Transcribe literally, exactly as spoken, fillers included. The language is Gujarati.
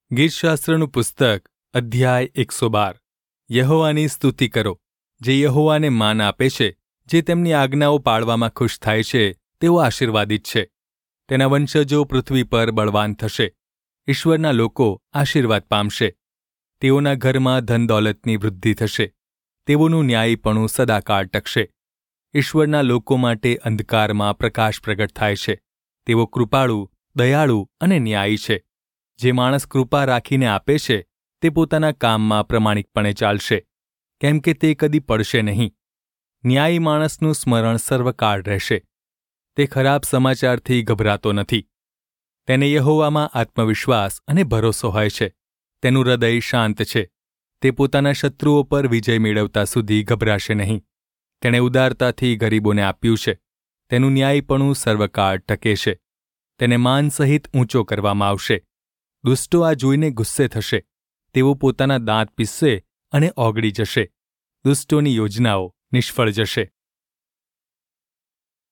ગીતશાસ્ત્રનું પુસ્તક અધ્યાય એકસો બાર. યહોવાની સ્તુતિ કરો. જે યહોવાને માન આપે છે, જે તેમની આજ્ઞાઓ પાળવામાં ખુશ થાય છે, તેઓ આશીર્વાદિત છે. તેના વંશજો પૃથ્વી પર બળવાન થશે. ઈશ્વરના લોકો આશીર્વાદ પામશે. તેઓના ઘરમાં ધન દોલતની વૃદ્ધિ થશે. તેઓનું ન્યાયીપણું સદાકાળ ટકશે. ઈશ્વરના લોકો માટે અંધકારમાં પ્રકાશ પ્રગટ થાય છે. તેઓ કૃપાળુ, દયાળુ અને ન્યાયી છે. જે માણસ કૃપા રાખીને આપે છે, તે પોતાના કામમાં પ્રમાણિકપણે ચાલશે, કેમ કે તે કદી પડશે નહીં. ન્યાયી માણસનું સ્મરણ સર્વકાળ રહેશે. તે ખરાબ સમાચારથી ગભરાતો નથી. તેને યહોવામાં આત્મવિશ્વાસ અને ભરોસો હોય છે. તેનું હૃદય શાંત છે. તે પોતાના શત્રુઓ પર વિજય મેળવતા સુધી ગભરાશે નહીં. તેણે ઉદારતાથી ગરીબોને આપ્યું છે. તેનું ન્યાયીપણું સર્વકાળ ટકે છે. તેને માન સહિત ઊંચો કરવામાં આવશે. દુષ્ટો આ જોઈને ગુસ્સે થશે. તેઓ પોતાના દાંત પીસશે અને ઓગળી જશે. દુષ્ટોની યોજનાઓ નિષ્ફળ જશે.